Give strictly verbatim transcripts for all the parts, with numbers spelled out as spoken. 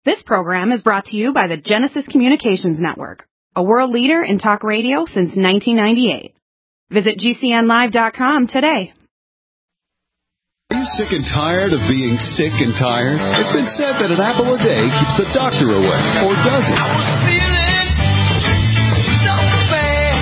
This program is brought to you by the Genesis Communications Network, a world leader in talk radio since nineteen ninety-eight. Visit G C N live dot com today. Are you sick and tired of being sick and tired? It's been said that an apple a day keeps the doctor away, or does it? I was feeling so bad.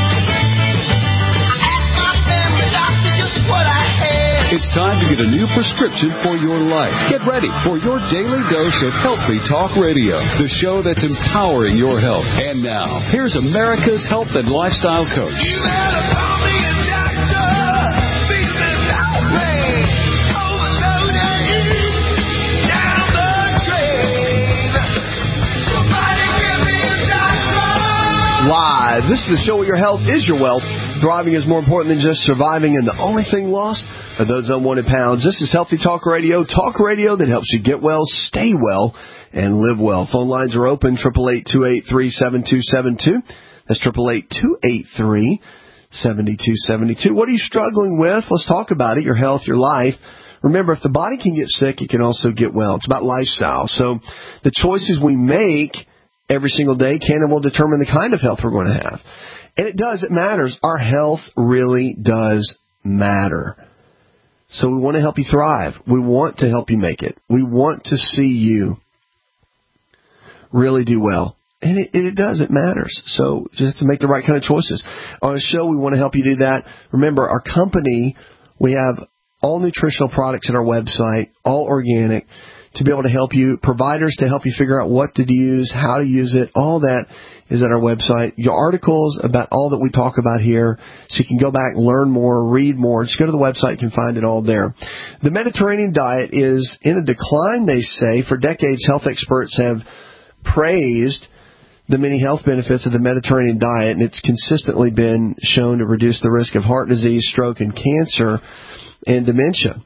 I asked my family doctor just what I had. It's time to get a new prescription for your life. Get ready for your daily dose of Healthy Talk Radio, the show that's empowering your health. And now, here's America's health and lifestyle coach. You better call me a doctor. Feeling no pain. Overloaded down the drain. Somebody give me a doctor. Live. This is the show where your health is your wealth. Thriving is more important than just surviving, and the only thing lost are those unwanted pounds. This is Healthy Talk Radio, talk radio that helps you get well, stay well, and live well. Phone lines are open, eight eight eight, two eight three, seven two seven two. That's eight eight eight, two eight three, seven two seven two. What are you struggling with? Let's talk about it, your health, your life. Remember, if the body can get sick, it can also get well. It's about lifestyle. So the choices we make every single day can and will determine the kind of health we're going to have. And it does, it matters. Our health really does matter. So we want to help you thrive. We want to help you make it. We want to see you really do well. And it, it does, it matters. So just have to make the right kind of choices. On the show, we want to help you do that. Remember, our company, we have all nutritional products at our website, all organic, to be able to help you, providers to help you figure out what to use, how to use it. All that is at our website. Your articles about all that we talk about here, so you can go back, learn more, read more. Just go to the website. You can find it all there. The Mediterranean diet is in a decline, they say. For decades, health experts have praised the many health benefits of the Mediterranean diet, and it's consistently been shown to reduce the risk of heart disease, stroke, and cancer, and dementia.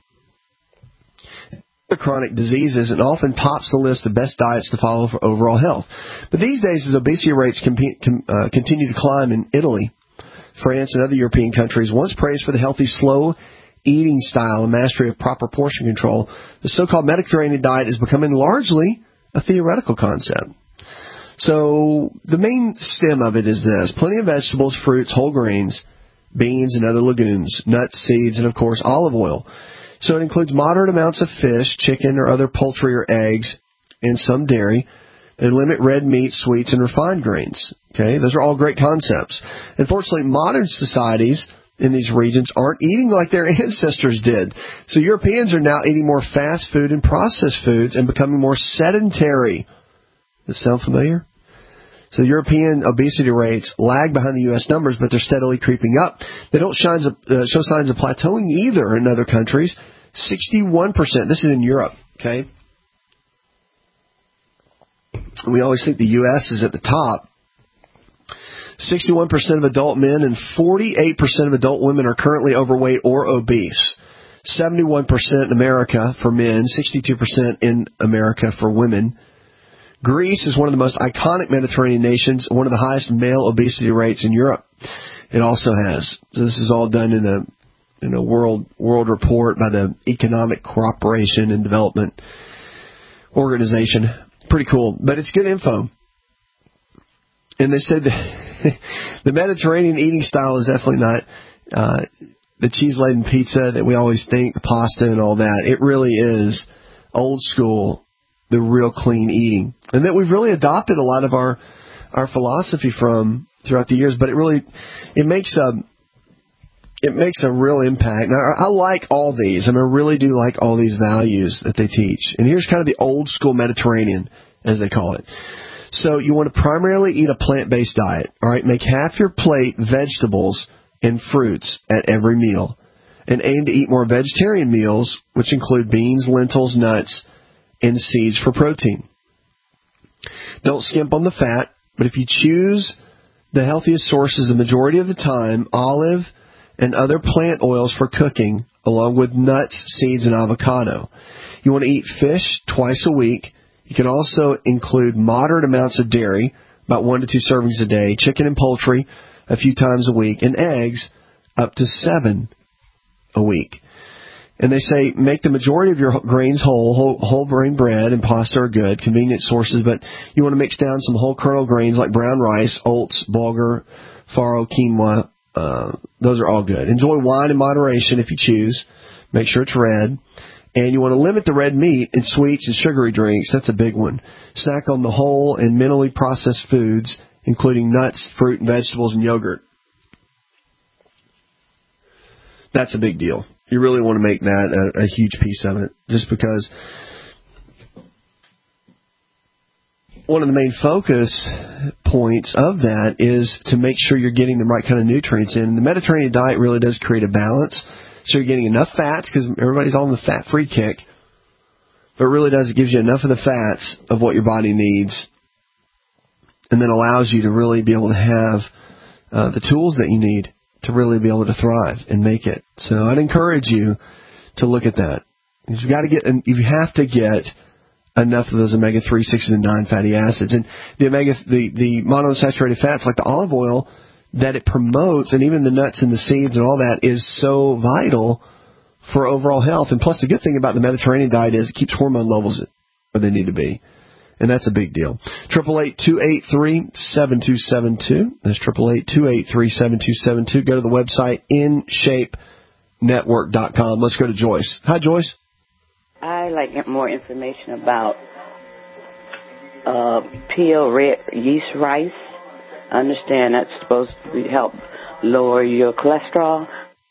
Chronic diseases, and often tops the list of best diets to follow for overall health. But these days, as obesity rates com- com- uh, continue to climb in Italy, France, and other European countries, once praised for the healthy, slow eating style and mastery of proper portion control, the so-called Mediterranean diet is becoming largely a theoretical concept. So the main stem of it is this: plenty of vegetables, fruits, whole grains, beans, and other legumes, nuts, seeds, and, of course, olive oil. So it includes moderate amounts of fish, chicken, or other poultry or eggs, and some dairy. They limit red meat, sweets, and refined grains. Okay, those are all great concepts. Unfortunately, modern societies in these regions aren't eating like their ancestors did. So Europeans are now eating more fast food and processed foods and becoming more sedentary. Does that sound familiar? So European obesity rates lag behind the U S numbers, but they're steadily creeping up. They don't shines of, uh, show signs of plateauing either in other countries. sixty-one percent. This is in Europe, okay? We always think the U S is at the top. sixty-one percent of adult men and forty-eight percent of adult women are currently overweight or obese. seventy-one percent in America for men, sixty-two percent in America for women. Greece is one of the most iconic Mediterranean nations, one of the highest male obesity rates in Europe. It also has. So this is all done in a in a world world report by the Economic Cooperation and Development Organization. Pretty cool, but it's good info. And they said that the Mediterranean eating style is definitely not uh, the cheese-laden pizza that we always think, the pasta and all that. It really is old school, the real clean eating, and that we've really adopted a lot of our our philosophy from throughout the years. But it really it makes a it makes a real impact. Now, I like all these. I mean, I really do like all these values that they teach. And here's kind of the old school Mediterranean, as they call it. So you want to primarily eat a plant-based diet. All right, make half your plate vegetables and fruits at every meal, and aim to eat more vegetarian meals, which include beans, lentils, nuts, and seeds for protein. Don't skimp on the fat, but if you choose the healthiest sources the majority of the time, olive and other plant oils for cooking, along with nuts, seeds, and avocado. You want to eat fish twice a week. You can also include moderate amounts of dairy, about one to two servings a day, chicken and poultry a few times a week, and eggs up to seven a week. And they say make the majority of your grains whole. Whole, whole grain bread and pasta are good, convenient sources, but you want to mix down some whole kernel grains like brown rice, oats, bulgur, farro, quinoa. Uh, those are all good. Enjoy wine in moderation if you choose. Make sure it's red. And you want to limit the red meat and sweets and sugary drinks. That's a big one. Snack on the whole and minimally processed foods, including nuts, fruit, and vegetables, and yogurt. That's a big deal. You really want to make that a, a huge piece of it, just because one of the main focus points of that is to make sure you're getting the right kind of nutrients in. And the Mediterranean diet really does create a balance, so you're getting enough fats, because everybody's on the fat-free kick, but it really does, it gives you enough of the fats of what your body needs, and then allows you to really be able to have uh, the tools that you need to really be able to thrive and make it. So I'd encourage you to look at that. You got to get, you have to get enough of those omega three, sixes, and nine fatty acids. And the omega, the, the monounsaturated fats like the olive oil that it promotes, and even the nuts and the seeds and all that, is so vital for overall health. And plus, the good thing about the Mediterranean diet is it keeps hormone levels where they need to be. And that's a big deal. triple eight, two eight three, seven two seven two. That's triple eight, two eight three, seven two seven two. Go to the website, in shape network dot com. Let's go to Joyce. Hi, Joyce. I'd like to get more information about uh, peel red yeast rice. I understand that's supposed to help lower your cholesterol.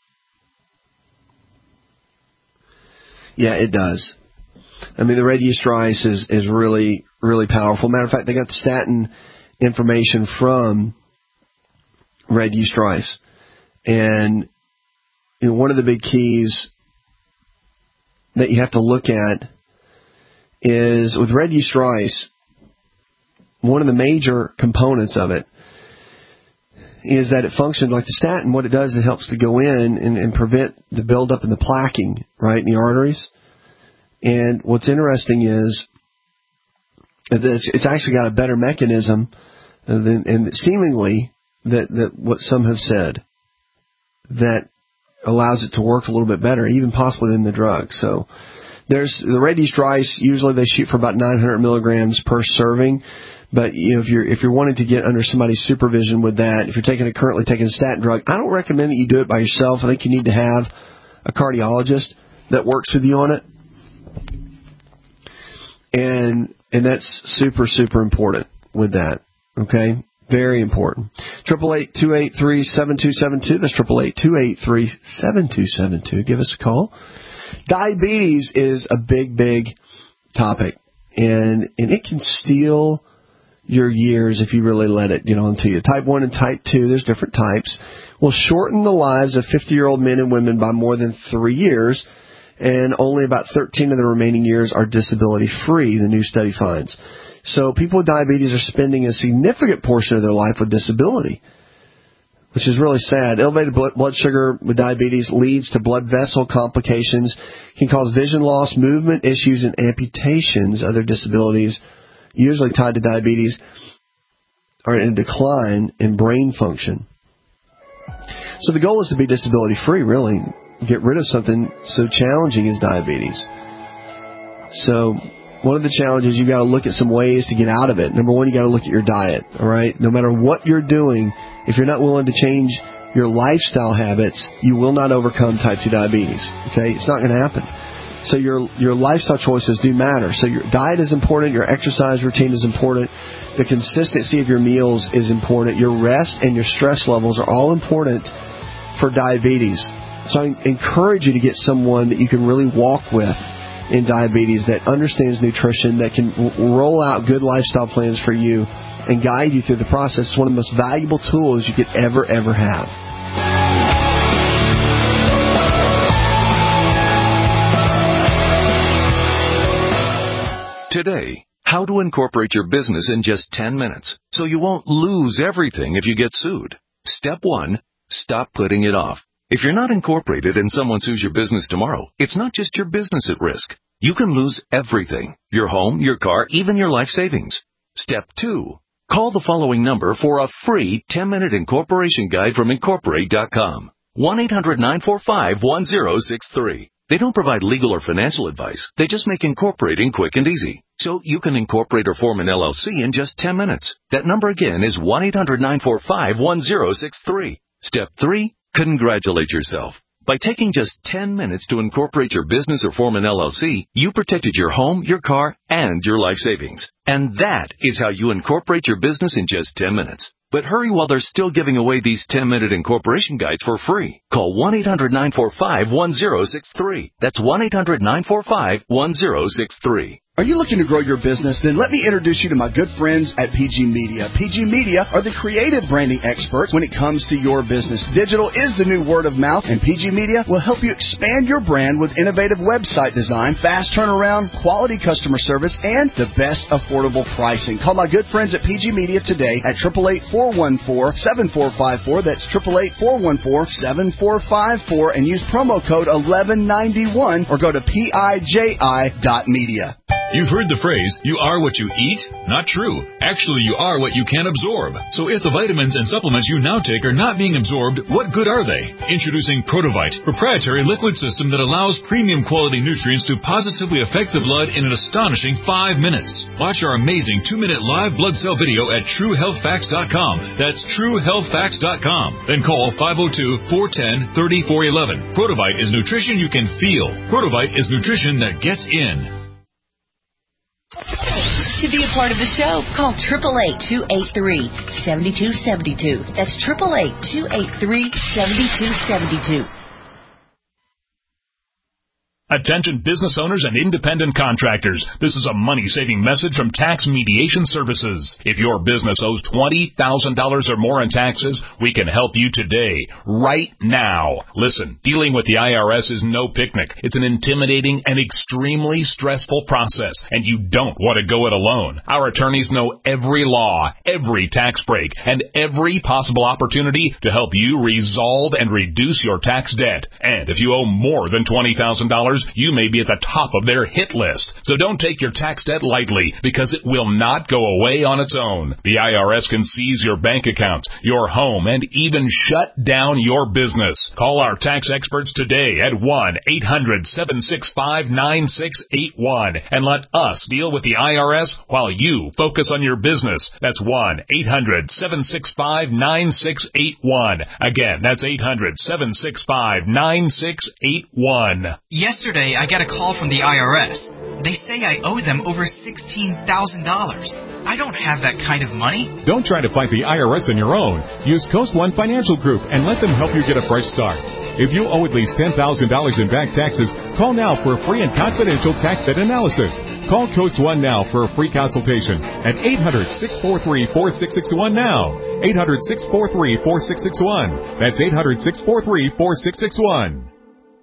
Yeah, it does. I mean, the red yeast rice is, is really, really powerful. Matter of fact, they got the statin information from red yeast rice. And you know, one of the big keys that you have to look at is with red yeast rice, one of the major components of it is that it functions like the statin. What it does, it helps to go in and, and prevent the buildup and the plaquing, right, in the arteries. And what's interesting is that it's, it's actually got a better mechanism than, and seemingly that, that what some have said, that allows it to work a little bit better, even possibly than the drug. So there's the red yeast rice. Usually they shoot for about nine hundred milligrams per serving. But you know, if you're if you're wanting to get under somebody's supervision with that, if you're taking a, currently taking a statin drug, I don't recommend that you do it by yourself. I think you need to have a cardiologist that works with you on it. And and that's super, super important with that. Okay? Very important. Triple eight two eight three seven two seven two. That's triple eight two eight three seven two seven two. Give us a call. Diabetes is a big, big topic, and and it can steal your years if you really let it get on to you. Type one and type two, there's different types, will shorten the lives of fifty-year-old men and women by more than three years. And only about thirteen of the remaining years are disability-free, the new study finds. So people with diabetes are spending a significant portion of their life with disability, which is really sad. Elevated blood sugar with diabetes leads to blood vessel complications, can cause vision loss, movement issues, and amputations. Other disabilities, usually tied to diabetes, are in decline in brain function. So the goal is to be disability-free, really. Get rid of something so challenging as diabetes. So one of the challenges, you got to look at some ways to get out of it. Number one, you got to look at your diet. All right, no matter what you're doing, if you're not willing to change your lifestyle habits, you will not overcome type two diabetes. Okay, it's not going to happen. So your your lifestyle choices do matter. So your diet is important. Your exercise routine is important. The consistency of your meals is important. Your rest and your stress levels are all important for diabetes. So I encourage you to get someone that you can really walk with in diabetes, that understands nutrition, that can roll out good lifestyle plans for you and guide you through the process. It's one of the most valuable tools you could ever, ever have. Today, how to incorporate your business in just ten minutes so you won't lose everything if you get sued. Step one, stop putting it off. If you're not incorporated and someone sues your business tomorrow, it's not just your business at risk. You can lose everything: your home, your car, even your life savings. Step two, call the following number for a free ten-minute incorporation guide from Incorporate dot com. one eight hundred nine four five one zero six three. They don't provide legal or financial advice. They just make incorporating quick and easy. So you can incorporate or form an L L C in just ten minutes. That number again is one eight hundred nine four five one zero six three. Step three, congratulate yourself. By taking just ten minutes to incorporate your business or form an L L C, you protected your home, your car, and your life savings. And that is how you incorporate your business in just ten minutes. But hurry while they're still giving away these ten-minute incorporation guides for free. Call one eight hundred nine four five one zero six three. That's one eight hundred nine four five one zero six three. Are you looking to grow your business? Then let me introduce you to my good friends at P G Media. P G Media are the creative branding experts when it comes to your business. Digital is the new word of mouth, and P G Media will help you expand your brand with innovative website design, fast turnaround, quality customer service, and the best affordable pricing. Call my good friends at P G Media today at eight eight eight, four one four, seven four five four. That's eight eight eight, four one four, seven four five four, and use promo code eleven ninety-one or go to P I J I dot media. You've heard the phrase, you are what you eat? Not true. Actually, you are what you can absorb. So if the vitamins and supplements you now take are not being absorbed, what good are they? Introducing Protovite, proprietary liquid system that allows premium quality nutrients to positively affect the blood in an astonishing five minutes. Watch our amazing two-minute live blood cell video at true health facts dot com. That's true health facts dot com. Then call five oh two, four one oh, three four one one. Protovite is nutrition you can feel. Protovite is nutrition that gets in. To be a part of the show, call eight eight eight, two eight three, seven two seven two. That's eight eight eight, two eight three, seven two seven two. Attention business owners and independent contractors. This is a money-saving message from Tax Mediation Services. If your business owes twenty thousand dollars or more in taxes, we can help you today, right now. Listen, dealing with the I R S is no picnic. It's an intimidating and extremely stressful process, and you don't want to go it alone. Our attorneys know every law, every tax break, and every possible opportunity to help you resolve and reduce your tax debt. And if you owe more than twenty thousand dollars, you may be at the top of their hit list. So don't take your tax debt lightly, because it will not go away on its own. The I R S can seize your bank account, your home, and even shut down your business. Call our tax experts today at one eight hundred, seven six five, nine six eight one and let us deal with the I R S while you focus on your business. That's one eight hundred, seven six five, nine six eight one. Again, that's eight hundred, seven six five, nine six eight one. Yesterday, I got a call from the I R S. They say I owe them over sixteen thousand dollars. I don't have that kind of money. Don't try to fight the I R S on your own. Use Coast One Financial Group and let them help you get a fresh start. If you owe at least ten thousand dollars in back taxes, call now for a free and confidential tax debt analysis. Call Coast One now for a free consultation at eight hundred, six four three, four six six one now. eight hundred, six four three, four six six one. That's eight hundred, six four three, four six six one.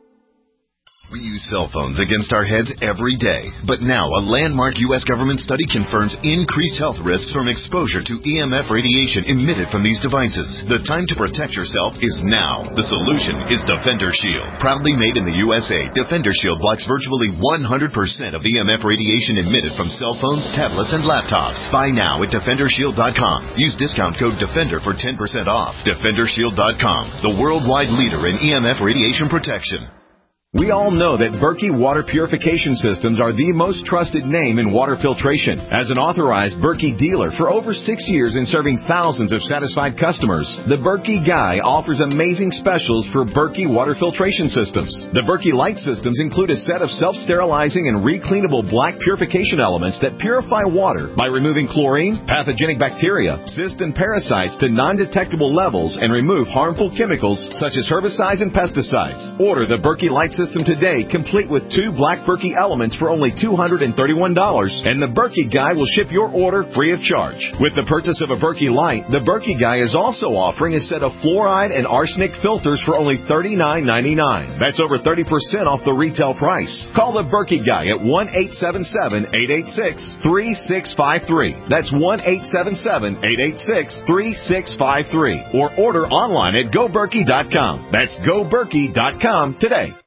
We use cell phones against our heads every day. But now a landmark U S government study confirms increased health risks from exposure to E M F radiation emitted from these devices. The time to protect yourself is now. The solution is Defender Shield. Proudly made in the U S A, Defender Shield blocks virtually one hundred percent of E M F radiation emitted from cell phones, tablets, and laptops. Buy now at defender shield dot com. Use discount code DEFENDER for ten percent off. defender shield dot com, the worldwide leader in E M F radiation protection. We all know that Berkey Water Purification Systems are the most trusted name in water filtration. As an authorized Berkey dealer for over six years and serving thousands of satisfied customers, the Berkey Guy offers amazing specials for Berkey Water Filtration Systems. The Berkey Light Systems include a set of self-sterilizing and recleanable black purification elements that purify water by removing chlorine, pathogenic bacteria, cysts, and parasites to non-detectable levels and remove harmful chemicals such as herbicides and pesticides. Order the Berkey Light System today, complete with two black Berkey elements for only two hundred thirty-one dollars, and the Berkey Guy will ship your order free of charge. With the purchase of a Berkey Light, the Berkey Guy is also offering a set of fluoride and arsenic filters for only thirty-nine ninety-nine. That's over thirty percent off the retail price. Call the Berkey Guy at one eight seven seven, eight eight six, three six five three. That's one eight seven seven, eight eight six, three six five three. Or order online at go berkey dot com. That's go berkey dot com today.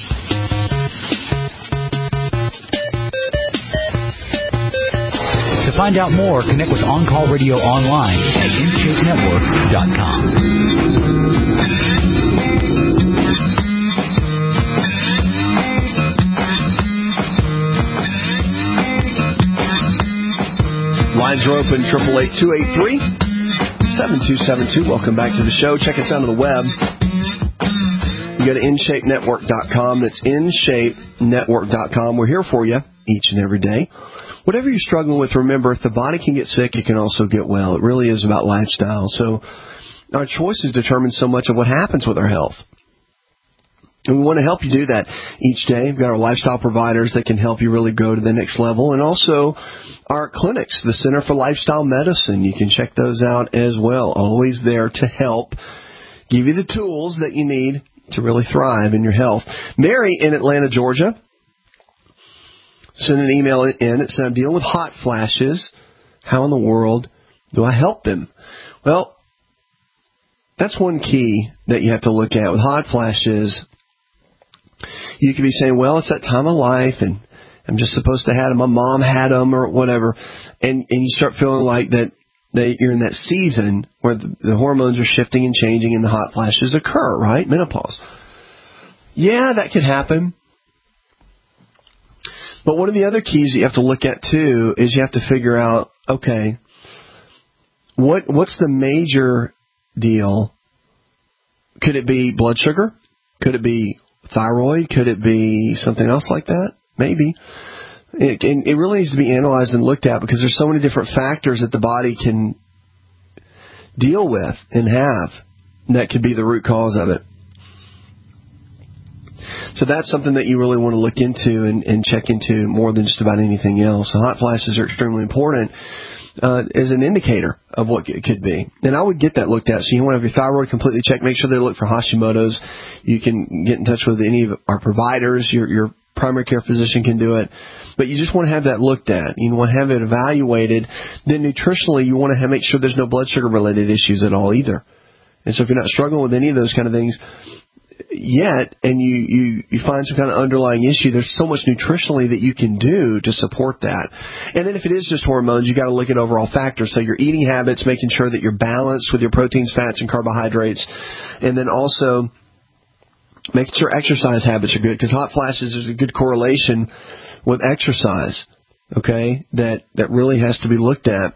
To find out more, connect with On Call Radio online at in shape network dot com. Lines are open, eight eight eight, two eight three, seven two seven two. Welcome back to the show. Check us out on the web. You go to in shape network dot com. That's in shape network dot com. We're here for you each and every day. Whatever you're struggling with, remember, if the body can get sick, it can also get well. It really is about lifestyle. So our choices determine so much of what happens with our health. And we want to help you do that each day. We've got our lifestyle providers that can help you really go to the next level. And also our clinics, the Center for Lifestyle Medicine. You can check those out as well. Always there to help give you the tools that you need to really thrive in your health. Mary in Atlanta, Georgia, sent an email in. It said, I'm dealing with hot flashes. How in the world do I help them? Well, that's one key that you have to look at with hot flashes. You could be saying, well, it's that time of life, and I'm just supposed to have them. My mom had them or whatever. And, and you start feeling like that, that you're in that season where the, the hormones are shifting and changing and the hot flashes occur, right? Menopause. Yeah, that could happen. But one of the other keys that you have to look at, too, is you have to figure out, okay, what what's the major deal? Could it be blood sugar? Could it be thyroid? Could it be something else like that? Maybe. It, it really needs to be analyzed and looked at because there's so many different factors that the body can deal with and have that could be the root cause of it. So that's something that you really want to look into and, and check into more than just about anything else. So hot flashes are extremely important uh, as an indicator of what it could be. And I would get that looked at. So you want to have your thyroid completely checked. Make sure they look for Hashimoto's. You can get in touch with any of our providers. Your, your primary care physician can do it. But you just want to have that looked at. You want to have it evaluated. Then nutritionally, you want to have, make sure there's no blood sugar-related issues at all either. And so if you're not struggling with any of those kind of things yet, and you, you, you find some kind of underlying issue, there's so much nutritionally that you can do to support that. And then if it is just hormones, you got to look at overall factors. So your eating habits, making sure that you're balanced with your proteins, fats, and carbohydrates. And then also making sure exercise habits are good, because hot flashes, there's a good correlation with exercise, okay, that, that really has to be looked at.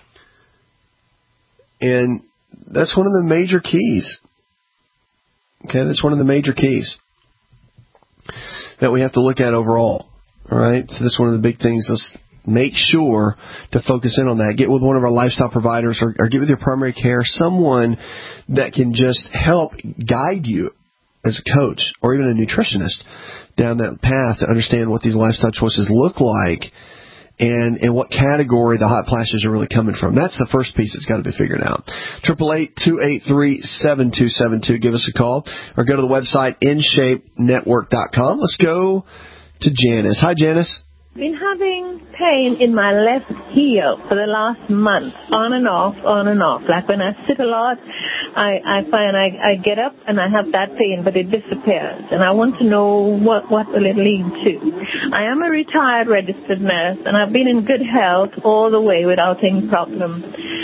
And that's one of the major keys. Okay, that's one of the major keys that we have to look at overall. All right, so that's one of the big things. Let's make sure to focus in on that. Get with one of our lifestyle providers or, or get with your primary care, someone that can just help guide you as a coach or even a nutritionist down that path to understand what these lifestyle choices look like and in what category the hot flashes are really coming from. That's the first piece that's got to be figured out. eight eight eight, two eight three, seven two seven two. Give us a call or go to the website in shape network dot com. Let's go to Janice. Hi, Janice. Been having pain in my left heel for the last month, on and off, on and off. Like when I sit a lot, I, I find I, I get up and I have that pain, but it disappears. And I want to know what, what will it lead to. I am a retired registered nurse, and I've been in good health all the way without any problem.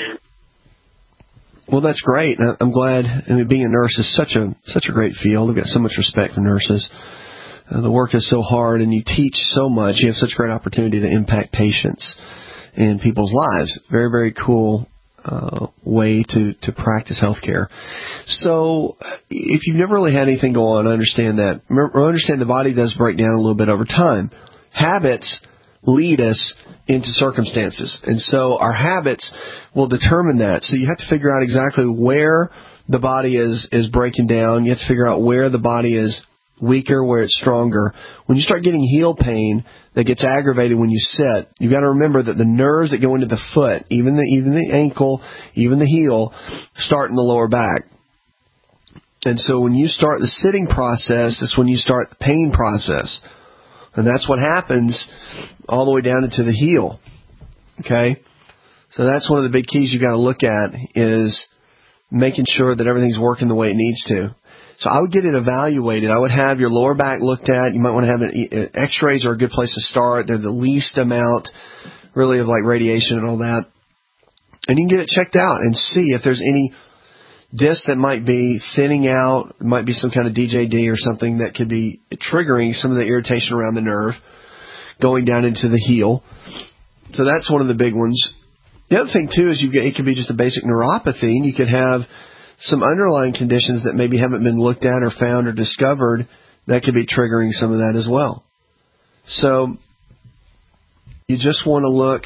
Well, that's great. I'm glad. I mean, being a nurse is such a such a great field. I've got so much respect for nurses. Uh, the work is so hard, and you teach so much. You have such great opportunity to impact patients and people's lives. Very, very cool uh, way to, to practice healthcare. So if you've never really had anything go on, understand that. Remember, understand the body does break down a little bit over time. Habits lead us into circumstances, and so our habits will determine that. So you have to figure out exactly where the body is, is breaking down. You have to figure out where the body is weaker, where it's stronger. When you start getting heel pain that gets aggravated when you sit, you've got to remember that the nerves that go into the foot, even the even the ankle, even the heel, start in the lower back. And so when you start the sitting process, that's when you start the pain process. And that's what happens all the way down into the heel. Okay? So that's one of the big keys you've got to look at is making sure that everything's working the way it needs to. So I would get it evaluated. I would have your lower back looked at. You might want to have an, x-rays are a good place to start. They're the least amount really of like radiation and all that. And you can get it checked out and see if there's any disc that might be thinning out, it might be some kind of D J D or something that could be triggering some of the irritation around the nerve going down into the heel. So that's one of the big ones. The other thing, too, is you get, it could be just a basic neuropathy, and you could have some underlying conditions that maybe haven't been looked at or found or discovered that could be triggering some of that as well. So you just want to look,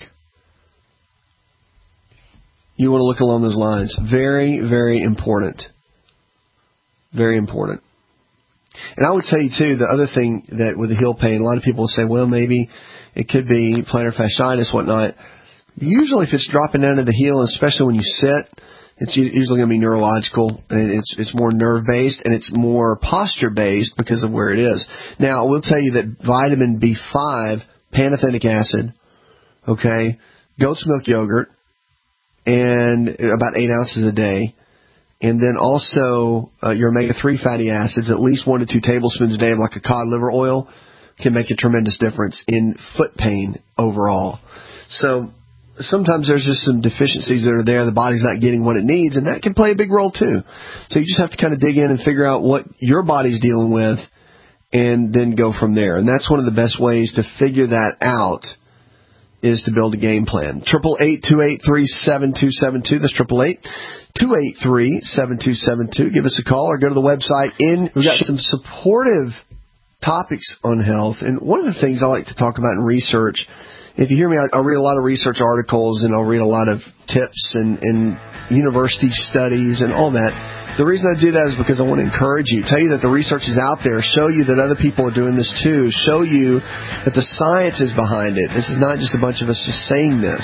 you want to look along those lines. Very, very important. Very important. And I would tell you, too, the other thing that with the heel pain, a lot of people will say, well, maybe it could be plantar fasciitis, whatnot. Usually if it's dropping down to the heel, especially when you sit, it's usually going to be neurological, and it's it's more nerve-based, and it's more posture-based because of where it is. Now, I will tell you that vitamin B five, pantothenic acid, okay, goat's milk yogurt, and about eight ounces a day, and then also uh, your omega three fatty acids, at least one to two tablespoons a day of like a cod liver oil, can make a tremendous difference in foot pain overall. So sometimes there's just some deficiencies that are there. The body's not getting what it needs, and that can play a big role too. So you just have to kind of dig in and figure out what your body's dealing with and then go from there. And that's one of the best ways to figure that out is to build a game plan. eight eight eight, two eight three, seven two seven two. That's eight eight eight, two eight three, seven two seven two. Give us a call or go to the website. In We've got some supportive topics on health. And one of the things I like to talk about in research, if you hear me, I'll read a lot of research articles and I'll read a lot of tips and, and university studies and all that. The reason I do that is because I want to encourage you, tell you that the research is out there, show you that other people are doing this too, show you that the science is behind it. This is not just a bunch of us just saying this.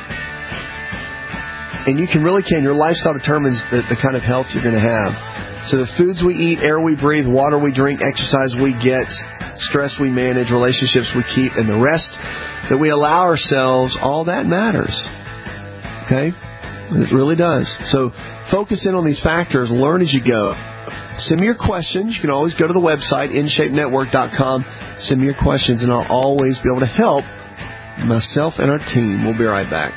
And you can really can. Your lifestyle determines the, the kind of health you're going to have. So the foods we eat, air we breathe, water we drink, exercise we get, stress we manage, relationships we keep, and the rest that we allow ourselves, all that matters. Okay? It really does. So focus in on these factors. Learn as you go. Send me your questions. You can always go to the website, in shape network dot com. Send me your questions, and I'll always be able to help myself and our team. We'll be right back.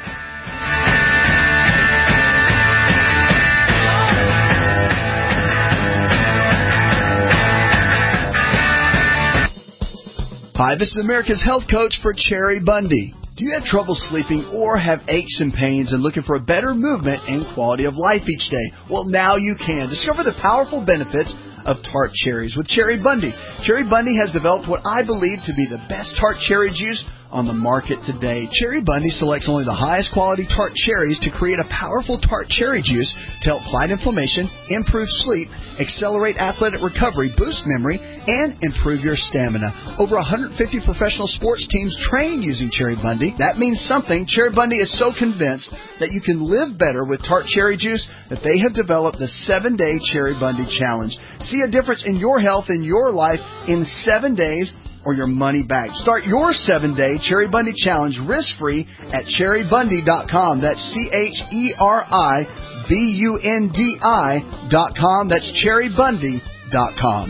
Hi, this is America's Health Coach for Cherry Bundy. Do you have trouble sleeping or have aches and pains and looking for a better movement and quality of life each day? Well, now you can. Discover the powerful benefits of tart cherries with Cherry Bundy. Cherry Bundy has developed what I believe to be the best tart cherry juice on the market today. Cherry Bundy selects only the highest quality tart cherries to create a powerful tart cherry juice to help fight inflammation, improve sleep, accelerate athletic recovery, boost memory, and improve your stamina. Over one hundred fifty professional sports teams train using Cherry Bundy. That means something. Cherry Bundy is so convinced that you can live better with tart cherry juice that they have developed the seven-day Cherry Bundy Challenge. See a difference in your health and your life in seven days or your money back. Start your seven-day Cherry Bundy Challenge risk-free at cherry bundy dot com. That's C H E R I B U N D I dot com. That's cherry bundy dot com.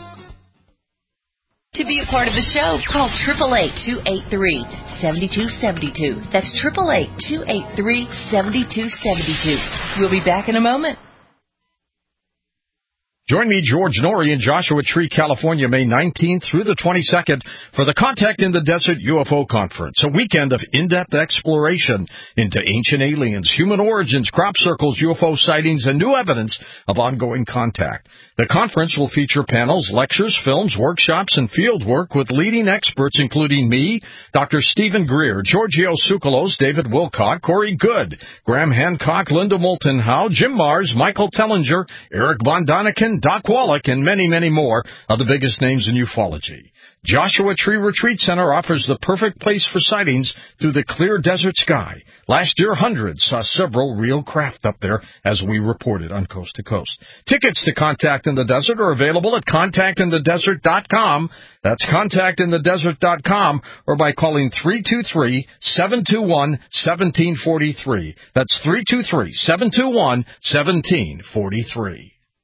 To be a part of the show, call eight eight eight, two eight three, seven two seven two. That's eight eight eight, two eight three, seven two seven two. We'll be back in a moment. Join me, George Norrie, in Joshua Tree, California, May nineteenth through the twenty-second for the Contact in the Desert U F O Conference, a weekend of in-depth exploration into ancient aliens, human origins, crop circles, U F O sightings, and new evidence of ongoing contact. The conference will feature panels, lectures, films, workshops, and field work with leading experts including me, Doctor Stephen Greer, Giorgio Tsoukalos, David Wilcock, Corey Good, Graham Hancock, Linda Moulton Howe, Jim Mars, Michael Tellinger, Eric Von Daniken, Doc Wallach, and many, many more of the biggest names in ufology. Joshua Tree Retreat Center offers the perfect place for sightings through the clear desert sky. Last year, hundreds saw several real craft up there, as we reported on Coast to Coast. Tickets to Contact in the Desert are available at contact in the desert dot com. That's contact in the desert dot com, or by calling three two three, seven two one, one seven four three. That's three two three, seven two one, one seven four three.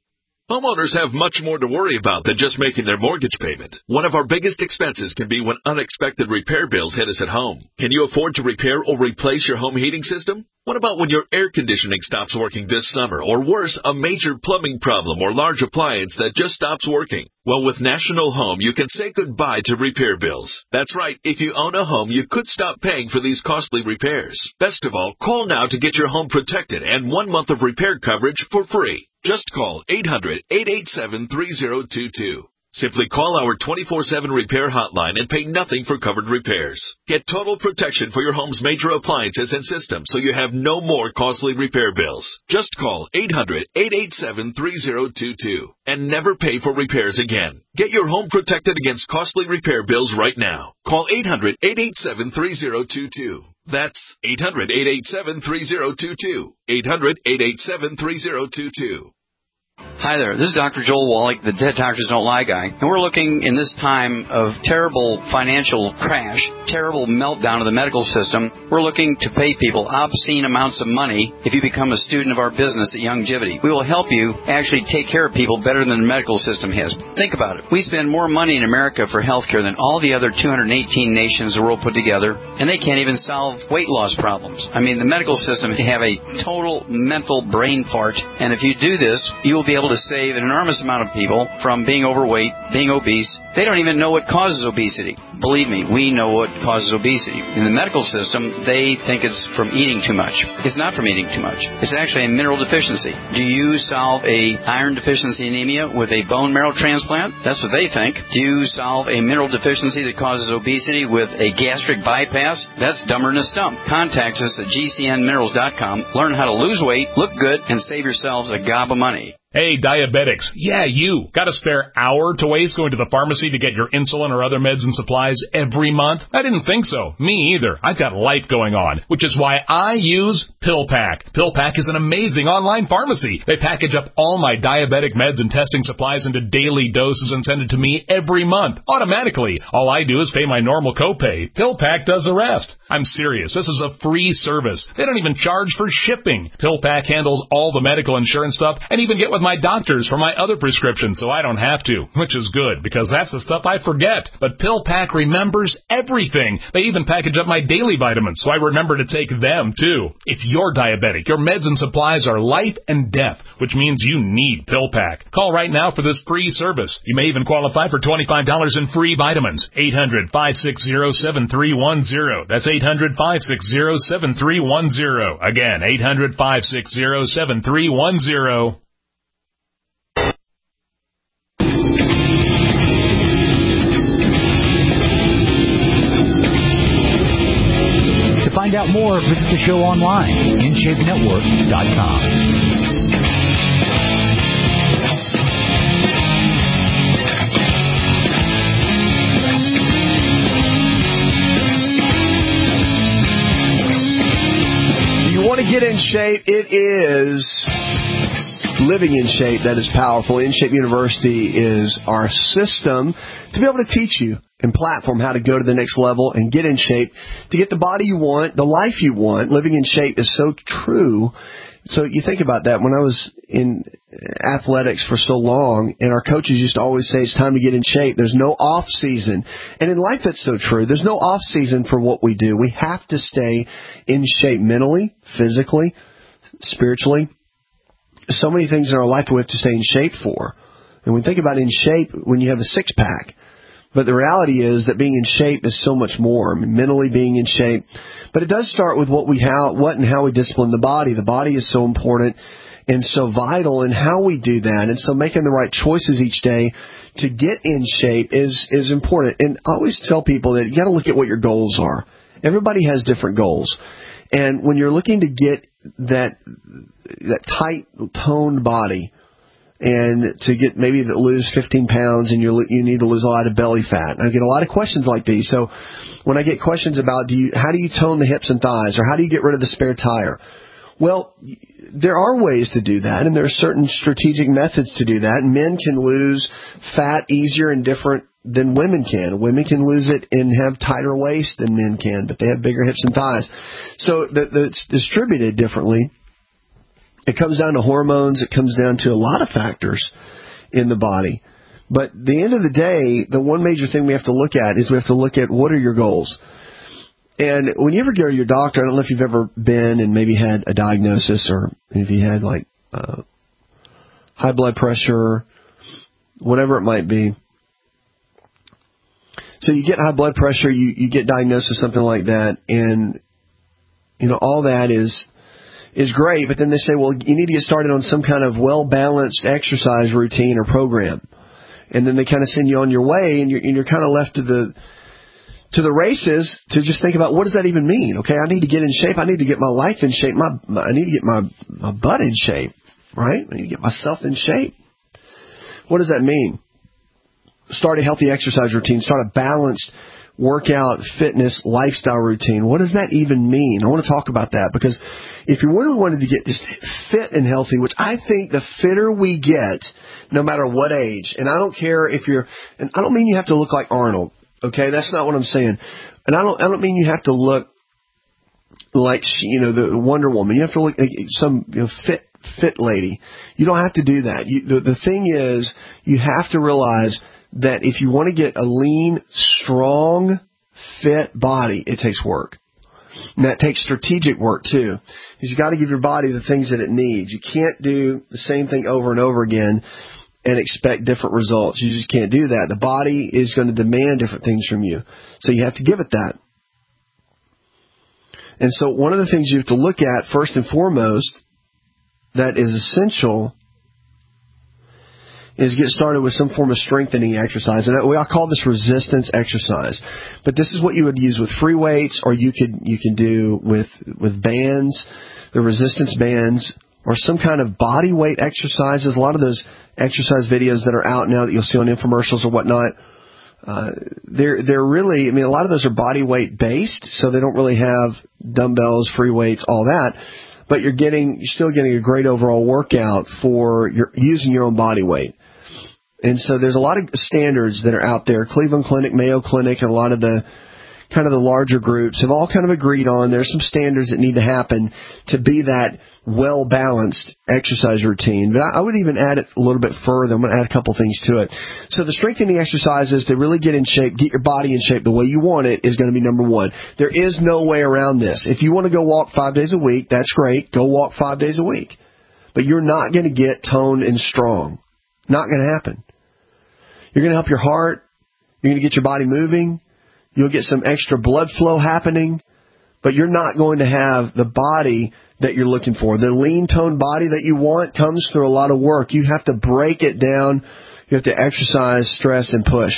Homeowners have much more to worry about than just making their mortgage payment. One of our biggest expenses can be when unexpected repair bills hit us at home. Can you afford to repair or replace your home heating system? What about when your air conditioning stops working this summer, or worse, a major plumbing problem or large appliance that just stops working? Well, with National Home, you can say goodbye to repair bills. That's right. If you own a home, you could stop paying for these costly repairs. Best of all, call now to get your home protected and one month of repair coverage for free. Just call eight hundred, eight eight seven, three zero two two. Simply call our twenty-four seven repair hotline and pay nothing for covered repairs. Get total protection for your home's major appliances and systems so you have no more costly repair bills. Just call eight hundred, eight eight seven, three zero two two and never pay for repairs again. Get your home protected against costly repair bills right now. Call eight hundred, eight eight seven, three zero two two. That's eight hundred, eight eight seven, three zero two two. eight hundred, eight eight seven, three zero two two. Hi there, this is Doctor Joel Wallach, the Dead Doctors Don't Lie guy, and we're looking in this time of terrible financial crash, terrible meltdown of the medical system, we're looking to pay people obscene amounts of money if you become a student of our business at Youngevity. We will help you actually take care of people better than the medical system has. Think about it. We spend more money in America for health care than all the other two hundred eighteen nations of the world put together, and they can't even solve weight loss problems. I mean, the medical system can have a total mental brain fart, and if you do this, you will be able to save an enormous amount of people from being overweight, being obese. They don't even know what causes obesity. Believe me, we know what causes obesity. In the medical system, they think it's from eating too much. It's not from eating too much. It's actually a mineral deficiency. Do you solve a iron deficiency anemia with a bone marrow transplant? That's what they think. Do you solve a mineral deficiency that causes obesity with a gastric bypass? That's dumber than a stump. Contact us at G C N minerals dot com. Learn how to lose weight, look good, and save yourselves a gob of money. Hey, diabetics. Yeah, you. Got a spare hour to waste going to the pharmacy to get your insulin or other meds and supplies every month? I didn't think so. Me either. I've got life going on, which is why I use PillPack. PillPack is an amazing online pharmacy. They package up all my diabetic meds and testing supplies into daily doses and send it to me every month, automatically. All I do is pay my normal copay. PillPack does the rest. I'm serious. This is a free service. They don't even charge for shipping. PillPack handles all the medical insurance stuff and even get with my doctors for my other prescriptions so I don't have to, which is good because that's the stuff I forget. But PillPack remembers everything. They even package up my daily vitamins so I remember to take them too. If you're diabetic, your meds and supplies are life and death, which means you need PillPack. Call right now for this free service. You may even qualify for twenty-five dollars in free vitamins. eight hundred, five six zero, seven three one zero. That's eight hundred, five six zero, seven three one zero. Again, eight hundred, five six zero, seven three one zero. To find out more, visit the show online, in shape network dot com. You want to get in shape, it is living in shape that is powerful. InShape University is our system to be able to teach you and platform how to go to the next level and get in shape to get the body you want, the life you want. Living in shape is so true. So you think about that. When I was in athletics for so long, and our coaches used to always say it's time to get in shape. There's no off season. And in life that's so true. There's no off season for what we do. We have to stay in shape mentally, physically, spiritually. So many things in our life we have to stay in shape for. And we think about in shape when you have a six pack. But the reality is that being in shape is so much more. I mean, mentally being in shape. But it does start with what we how what and how we discipline the body. The body is so important and so vital in how we do that. And so making the right choices each day to get in shape is is important. And I always tell people that you got to look at what your goals are. Everybody has different goals. And when you're looking to get that that tight toned body, and to get maybe to lose fifteen pounds, and you you need to lose a lot of belly fat. I get a lot of questions like these. So when I get questions about do you how do you tone the hips and thighs, or how do you get rid of the spare tire? Well, there are ways to do that, and there are certain strategic methods to do that. Men can lose fat easier and different than women can. Women can lose it and have tighter waist than men can, but they have bigger hips and thighs. So the, the, it's distributed differently. It comes down to hormones. It comes down to a lot of factors. in the body. But at the end of the day, the one major thing we have to look at is we have to look at what are your goals. And when you ever go to your doctor, I don't know if you've ever been and maybe had a diagnosis or if you had like uh, high blood pressure, whatever it might be. So you get high blood pressure, you, you get diagnosed with something like that, and, you know, all that is is great, but then they say, well, you need to get started on some kind of well-balanced exercise routine or program. And then they kind of send you on your way, and you're, and you're kind of left to the to the races to just think about, what does that even mean? Okay, I need to get in shape. I need to get my life in shape. My, my I need to get my, my butt in shape, right? I need to get myself in shape. What does that mean? Start a healthy exercise routine. Start a balanced workout, fitness, lifestyle routine. What does that even mean? I want to talk about that, because if you really wanted to get just fit and healthy, which I think the fitter we get, no matter what age, and I don't care if you're, and I don't mean you have to look like Arnold, okay? That's not what I'm saying. And I don't, I don't mean you have to look like, she, you know, the Wonder Woman. You have to look like some, you know, fit, fit lady. You don't have to do that. You, the, the thing is, you have to realize that if you want to get a lean, strong, fit body, it takes work. And that takes strategic work too. Because you got to give your body the things that it needs. You can't do the same thing over and over again and expect different results. You just can't do that. The body is going to demand different things from you. So you have to give it that. And so one of the things you have to look at, first and foremost, that is essential, is get started with some form of strengthening exercise. And I call this resistance exercise. But this is what you would use with free weights, or you could you can do with with bands, the resistance bands, or some kind of body weight exercises. A lot of those exercise videos that are out now that you'll see on infomercials or whatnot, uh, they're they're really, I mean, a lot of those are body weight based, so they don't really have dumbbells, free weights, all that. But you're getting you're still getting a great overall workout for your using your own body weight. And so there's a lot of standards that are out there. Cleveland Clinic, Mayo Clinic, and a lot of the kind of the larger groups have all kind of agreed on there's some standards that need to happen to be that well-balanced exercise routine. But I would even add it a little bit further. I'm going to add a couple things to it. So the strengthening exercises to really get in shape, get your body in shape the way you want it, is going to be number one. There is no way around this. If you want to go walk five days a week, that's great. Go walk five days a week. But you're not going to get toned and strong. Not going to happen. You're going to help your heart. You're going to get your body moving. You'll get some extra blood flow happening. But you're not going to have the body that you're looking for. The lean toned body that you want comes through a lot of work. You have to break it down. You have to exercise, stress, and push.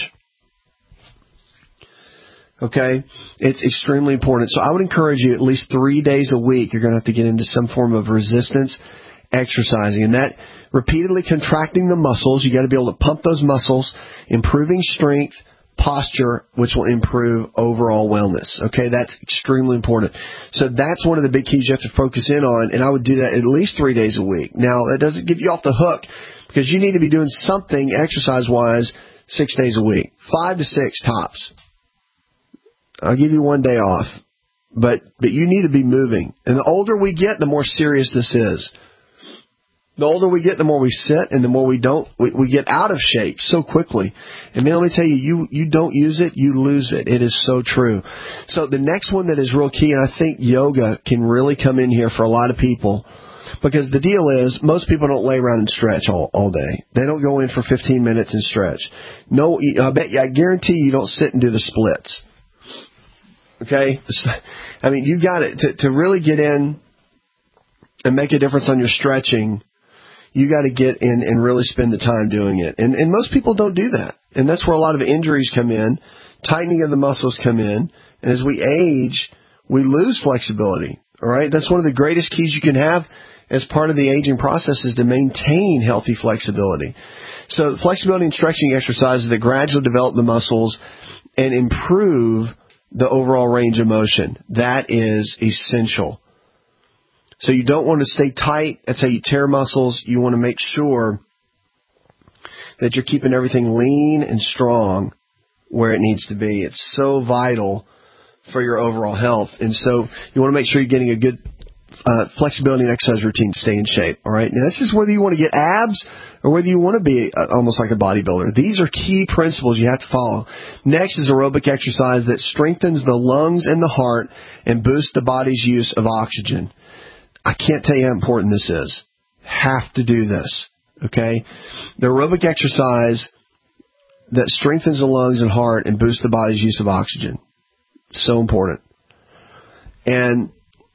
Okay? It's extremely important. So I would encourage you at least three days a week, you're going to have to get into some form of resistance exercising. And that repeatedly contracting the muscles, you got to be able to pump those muscles, improving strength, posture, which will improve overall wellness. Okay, that's extremely important. So that's one of the big keys you have to focus in on, and I would do that at least three days a week. Now, that doesn't give you off the hook, because you need to be doing something exercise-wise six days a week, five to six tops. I'll give you one day off, but but you need to be moving. And the older we get, the more serious this is. The older we get, the more we sit, and the more we don't, we, we get out of shape so quickly. And man, let me tell you, you, you don't use it, you lose it. It is so true. So the next one that is real key, and I think yoga can really come in here for a lot of people, because the deal is, most people don't lay around and stretch all, all day. They don't go in for fifteen minutes and stretch. No, I bet you, I guarantee you don't sit and do the splits. Okay? I mean, you got it. To, to really get in and make a difference on your stretching, you got to get in and really spend the time doing it. And, and most people don't do that. And that's where a lot of injuries come in, tightening of the muscles come in. And as we age, we lose flexibility. All right? That's one of the greatest keys you can have as part of the aging process, is to maintain healthy flexibility. So flexibility and stretching exercises that gradually develop the muscles and improve the overall range of motion. That is essential. So you don't want to stay tight. That's how you tear muscles. You want to make sure that you're keeping everything lean and strong where it needs to be. It's so vital for your overall health. And so you want to make sure you're getting a good uh, flexibility and exercise routine to stay in shape. All right. Now, this is whether you want to get abs or whether you want to be uh, almost like a bodybuilder. These are key principles you have to follow. Next is aerobic exercise that strengthens the lungs and the heart and boosts the body's use of oxygen. I can't tell you how important this is. Have to do this. Okay. The aerobic exercise that strengthens the lungs and heart and boosts the body's use of oxygen. So important. And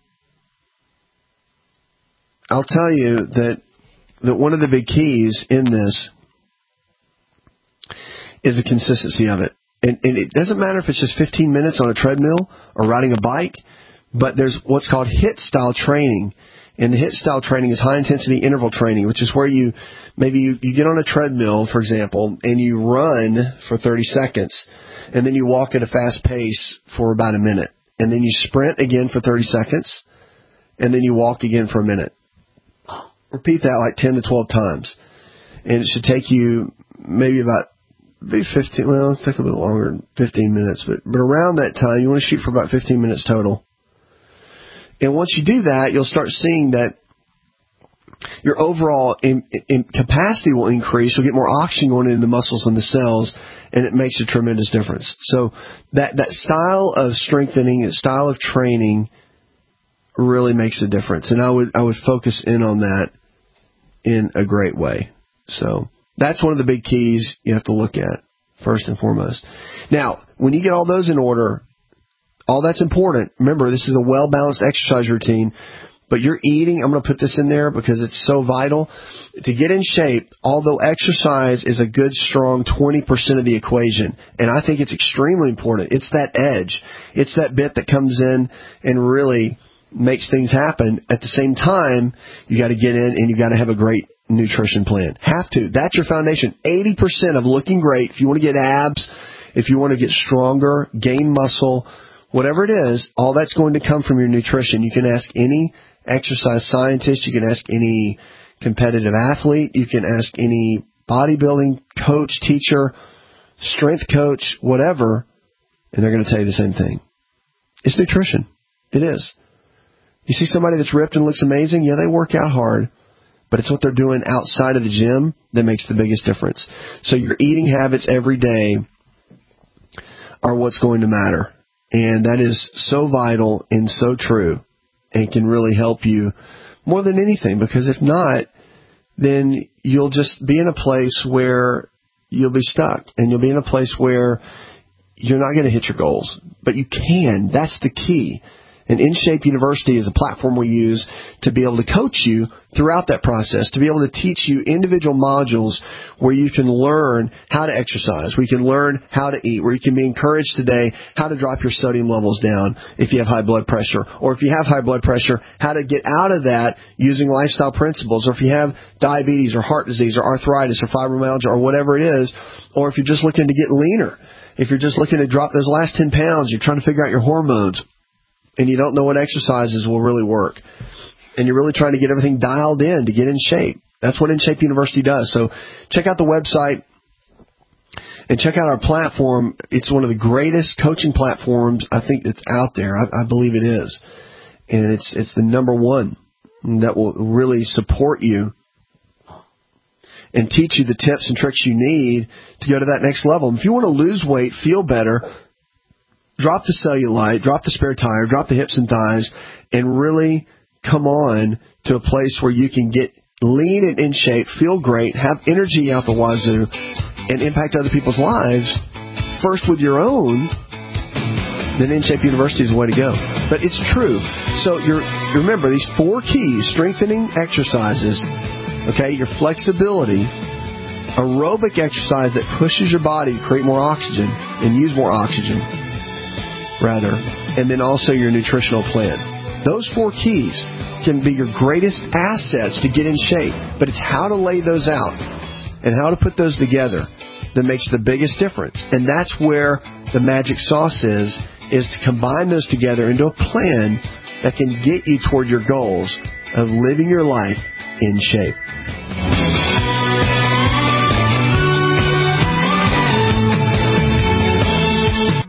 I'll tell you that, that one of the big keys in this is the consistency of it. And, and it doesn't matter if it's just fifteen minutes on a treadmill or riding a bike, but there's what's called HIIT style training. And the HIIT style training is high intensity interval training, which is where you maybe you, you get on a treadmill, for example, and you run for thirty seconds, and then you walk at a fast pace for about a minute, and then you sprint again for thirty seconds, and then you walk again for a minute. Repeat that like ten to twelve times, and it should take you maybe about maybe fifteen. Well, it'll take a little longer than fifteen minutes, but but around that time, you want to shoot for about fifteen minutes total. And once you do that, you'll start seeing that your overall in, in capacity will increase. You'll get more oxygen going into the muscles and the cells, and it makes a tremendous difference. So that, that style of strengthening, that style of training really makes a difference. And I would I would focus in on that in a great way. So that's one of the big keys you have to look at, first and foremost. Now, when you get all those in order, all that's important. Remember, this is a well-balanced exercise routine, but you're eating. I'm going to put this in there because it's so vital. To get in shape, although exercise is a good, strong twenty percent of the equation, and I think it's extremely important. It's that edge. It's that bit that comes in and really makes things happen. At the same time, you got to get in and you got to have a great nutrition plan. Have to. That's your foundation. eighty percent of looking great, if you want to get abs, if you want to get stronger, gain muscle, whatever it is, all that's going to come from your nutrition. You can ask any exercise scientist. You can ask any competitive athlete. You can ask any bodybuilding coach, teacher, strength coach, whatever, and they're going to tell you the same thing. It's nutrition. It is. You see somebody that's ripped and looks amazing? Yeah, they work out hard, but it's what they're doing outside of the gym that makes the biggest difference. So your eating habits every day are what's going to matter. And that is so vital and so true and can really help you more than anything, because if not, then you'll just be in a place where you'll be stuck and you'll be in a place where you're not going to hit your goals. But you can. That's the key. And InShape University is a platform we use to be able to coach you throughout that process, to be able to teach you individual modules where you can learn how to exercise, where you can learn how to eat, where you can be encouraged today how to drop your sodium levels down if you have high blood pressure, or if you have high blood pressure, how to get out of that using lifestyle principles, or if you have diabetes or heart disease or arthritis or fibromyalgia or whatever it is, or if you're just looking to get leaner, if you're just looking to drop those last ten pounds, you're trying to figure out your hormones, and you don't know what exercises will really work, and you're really trying to get everything dialed in to get in shape. That's what InShape University does. So check out the website and check out our platform. It's one of the greatest coaching platforms I think that's out there. I, I believe it is. And it's it's the number one that will really support you and teach you the tips and tricks you need to go to that next level. And if you want to lose weight, feel better, drop the cellulite, drop the spare tire, drop the hips and thighs, and really come on to a place where you can get lean and in shape, feel great, have energy out the wazoo, and impact other people's lives, first with your own, then InShape University is the way to go. But it's true. So you're, remember, these four keys: strengthening exercises, okay, your flexibility, aerobic exercise that pushes your body to create more oxygen and use more oxygen, rather, and then also your nutritional plan. Those four keys can be your greatest assets to get in shape, but it's how to lay those out and how to put those together that makes the biggest difference. And that's where the magic sauce is, is to combine those together into a plan that can get you toward your goals of living your life in shape.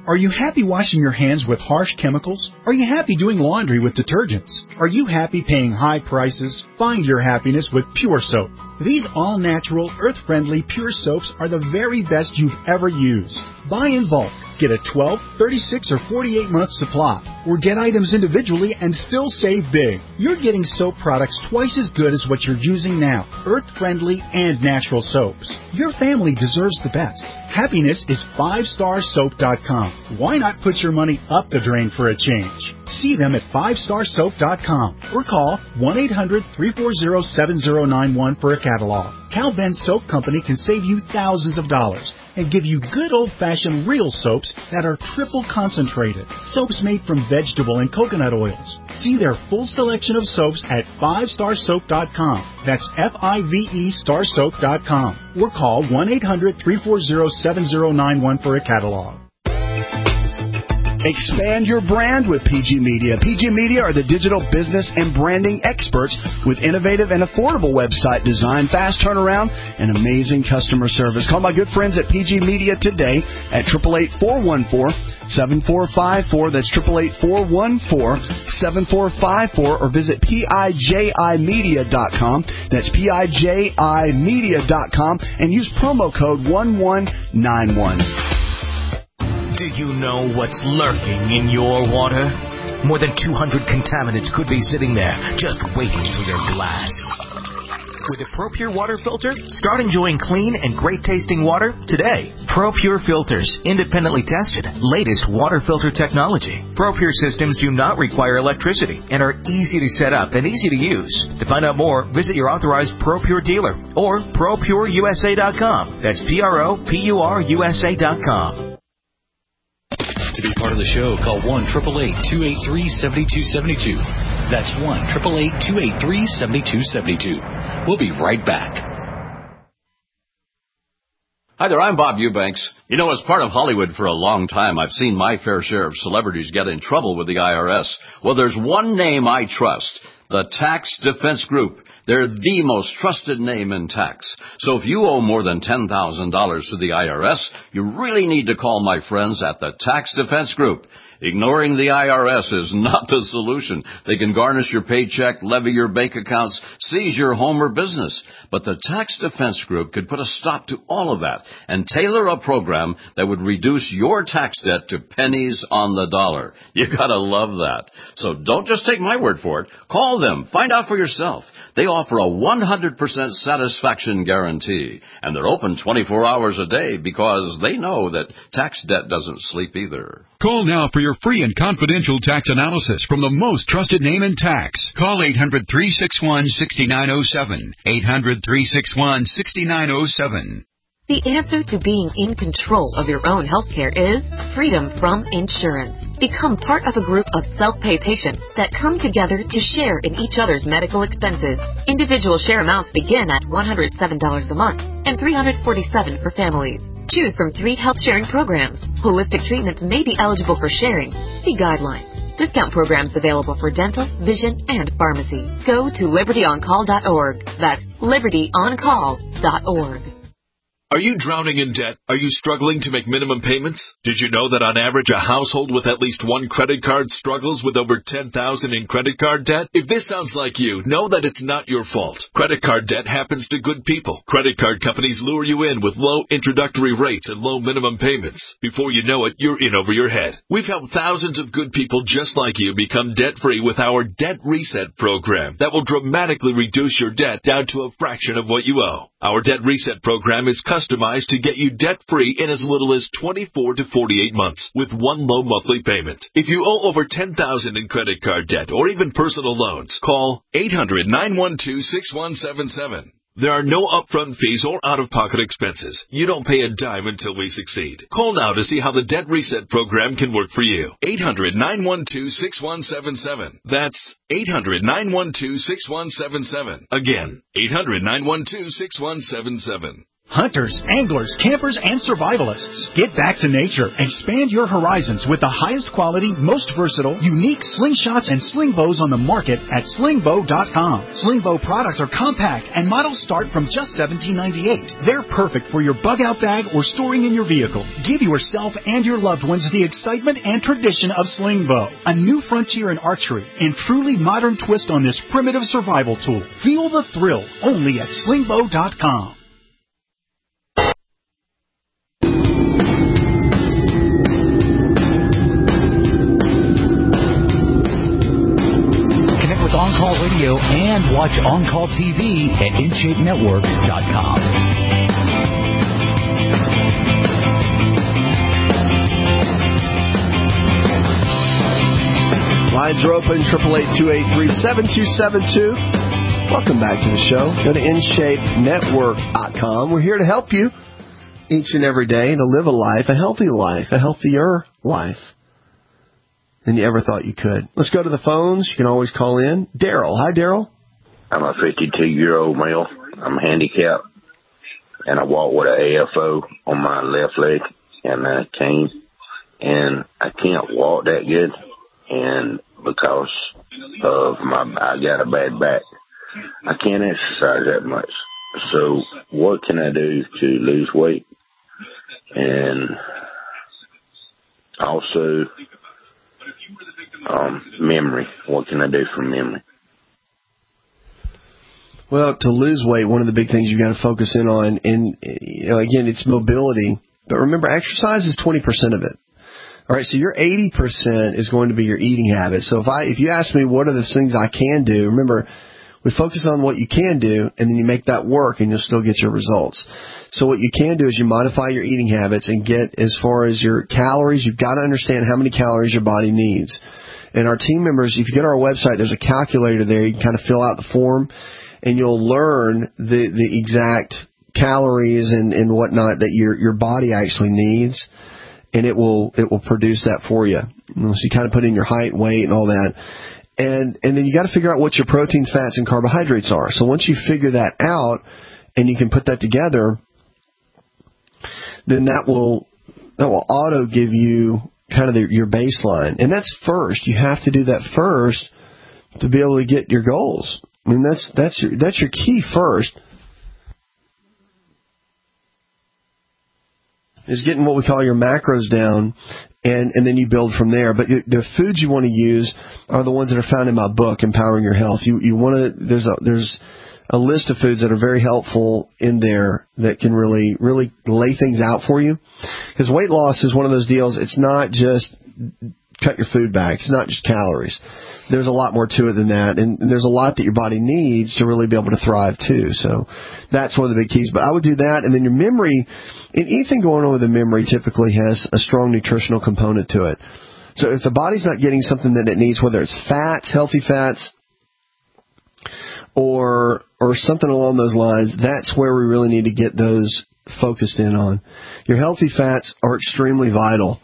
Are you happy washing your hands with harsh chemicals? Are you happy doing laundry with detergents? Are you happy paying high prices? Find your happiness with Pure Soap. These all-natural, earth-friendly Pure Soaps are the very best you've ever used. Buy in bulk. Get a twelve, thirty-six, or forty-eight month supply. Or get items individually and still save big. You're getting soap products twice as good as what you're using now. Earth-friendly and natural soaps. Your family deserves the best. Happiness is five star soap dot com. Why not put your money up the drain for a change? See them at five star soap dot com or call one eight hundred, three four zero, seven zero nine one for a catalog. Cal Ben Soap Company can save you thousands of dollars and give you good old-fashioned real soaps that are triple concentrated. Soaps made from vegetable and coconut oils. See their full selection of soaps at five star soap dot com. That's F I V E star soap dot com. Or call one eight hundred, three four zero, seven zero nine one for a catalog. Expand your brand with P G Media. P G Media are the digital business and branding experts with innovative and affordable website design, fast turnaround, and amazing customer service. Call my good friends at P G Media today at eight eight eight, four one four, seven four five four. That's eight eight eight, four one four, seven four five four. Or visit P I J I media dot com. That's P I J I media dot com and use promo code one one nine one. Do you know what's lurking in your water? More than two hundred contaminants could be sitting there, just waiting for your glass. With a ProPure water filter, start enjoying clean and great-tasting water today. ProPure filters, independently tested, latest water filter technology. ProPure systems do not require electricity and are easy to set up and easy to use. To find out more, visit your authorized ProPure dealer or pro pure U S A dot com. That's P R O P U R U S A dot com. To be part of the show, call one eight eight eight, two eight three, seven two seven two. That's one eight eight eight, two eight three, seven two seven two. We'll be right back. Hi there, I'm Bob Eubanks. You know, as part of Hollywood for a long time, I've seen my fair share of celebrities get in trouble with the I R S. Well, there's one name I trust, the Tax Defense Group. They're the most trusted name in tax. So if you owe more than ten thousand dollars to the I R S, you really need to call my friends at the Tax Defense Group. Ignoring the I R S is not the solution. They can garnish your paycheck, levy your bank accounts, seize your home or business. But the Tax Defense Group could put a stop to all of that and tailor a program that would reduce your tax debt to pennies on the dollar. You gotta love that. So don't just take my word for it. Call them. Find out for yourself. They offer a one hundred percent satisfaction guarantee, and they're open twenty-four hours a day because they know that tax debt doesn't sleep either. Call now for your free and confidential tax analysis from the most trusted name in tax. Call eight hundred, three six one, six nine zero seven. eight hundred, three six one, six nine zero seven. The answer to being in control of your own health care is freedom from insurance. Become part of a group of self-pay patients that come together to share in each other's medical expenses. Individual share amounts begin at one hundred seven dollars a month and three hundred forty-seven dollars for families. Choose from three health sharing programs. Holistic treatments may be eligible for sharing. See guidelines. Discount programs available for dental, vision, and pharmacy. Go to liberty on call dot org. That's liberty on call dot org. Are you drowning in debt? Are you struggling to make minimum payments? Did you know that on average a household with at least one credit card struggles with over ten thousand dollars in credit card debt? If this sounds like you, know that it's not your fault. Credit card debt happens to good people. Credit card companies lure you in with low introductory rates and low minimum payments. Before you know it, you're in over your head. We've helped thousands of good people just like you become debt-free with our Debt Reset program that will dramatically reduce your debt down to a fraction of what you owe. Our Debt Reset program is customized to get you debt-free in as little as twenty-four to forty-eight months with one low monthly payment. If you owe over ten thousand dollars in credit card debt or even personal loans, call eight hundred, nine one two, six one seven seven. There are no upfront fees or out-of-pocket expenses. You don't pay a dime until we succeed. Call now to see how the Debt Reset program can work for you. eight hundred, nine one two, six one seven seven. That's eight hundred, nine one two, six one seven seven. Again, eight hundred, nine one two, six one seven seven. Hunters, anglers, campers, and survivalists, get back to nature. Expand your horizons with the highest quality, most versatile, unique slingshots and sling bows on the market at sling bow dot com. Sling bow products are compact and models start from just seventeen ninety-eight. They're perfect for your bug out bag or storing in your vehicle. Give yourself and your loved ones the excitement and tradition of sling bow, a new frontier in archery and truly modern twist on this primitive survival tool. Feel the thrill only at sling bow dot com. On-Call Radio and watch On-Call T V at in shape network dot com. Lines are open, eight eight eight, two eight three, seven two seven two. Welcome back to the show. Go to in shape network dot com. We're here to help you each and every day to live a life, a healthy life, a healthier life than you ever thought you could. Let's go to the phones. You can always call in. Daryl. Hi, Daryl. I'm a fifty-two-year-old male. I'm handicapped, and I walk with an A F O on my left leg and a cane, and I can't walk that good, and because of my, I got a bad back. I can't exercise that much. So what can I do to lose weight? And also, Um, memory. What can I do for memory? Well, to lose weight, one of the big things you've got to focus in on, and you know, again, it's mobility. But remember, exercise is twenty percent of it. All right, so your eighty percent is going to be your eating habits. So if I, if you ask me what are the things I can do, remember, we focus on what you can do, and then you make that work, and you'll still get your results. So what you can do is you modify your eating habits and get as far as your calories. You've got to understand how many calories your body needs. And our team members, if you go to our website, there's a calculator there. You can kind of fill out the form, and you'll learn the, the exact calories and, and whatnot that your your body actually needs, and it will it will produce that for you. So you kind of put in your height, weight, and all that. And and then you got to figure out what your proteins, fats, and carbohydrates are. So once you figure that out and you can put that together, then that will that will auto give you kind of the, your baseline. And that's first. You have to do that first to be able to get your goals. I mean, that's that's your, that's your key first, is getting what we call your macros down, and, and then you build from there. But the foods you want to use are the ones that are found in my book, Empowering Your Health. You you want to there's a there's a list of foods that are very helpful in there that can really really lay things out for you. Because weight loss is one of those deals. It's not just cut your food back. It's not just calories. There's a lot more to it than that, and there's a lot that your body needs to really be able to thrive too. So that's one of the big keys. But I would do that, and then your memory, and anything going on with the memory typically has a strong nutritional component to it. So if the body's not getting something that it needs, whether it's fats, healthy fats, or or something along those lines, that's where we really need to get those focused in on. Your healthy fats are extremely vital.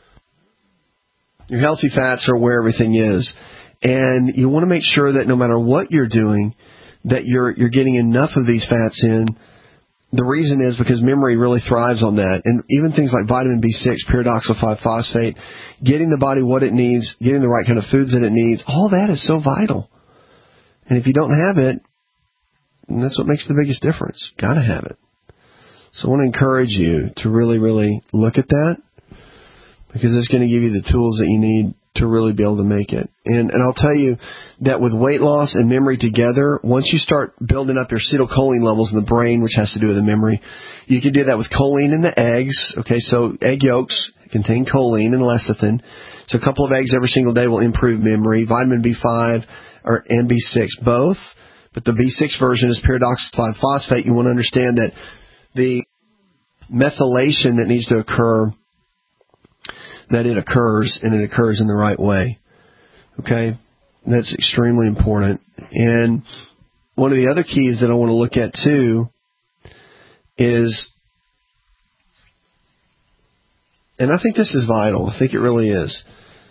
Your healthy fats are where everything is. And you want to make sure that no matter what you're doing, that you're you're getting enough of these fats in. The reason is because memory really thrives on that. And even things like vitamin B six, pyridoxal five phosphate, getting the body what it needs, getting the right kind of foods that it needs, all that is so vital. And if you don't have it, that's what makes the biggest difference. Got to have it. So I want to encourage you to really, really look at that, because it's going to give you the tools that you need to really be able to make it. And and I'll tell you that with weight loss and memory together, once you start building up your acetylcholine levels in the brain, which has to do with the memory, you can do that with choline in the eggs. Okay, so egg yolks contain choline and lecithin. So a couple of eggs every single day will improve memory. Vitamin B five or and B six, both. But the B six version is pyridoxal five phosphate. You want to understand that the methylation that needs to occur, that it occurs, and it occurs in the right way. Okay? That's extremely important. And one of the other keys that I want to look at too is, and I think this is vital, I think it really is,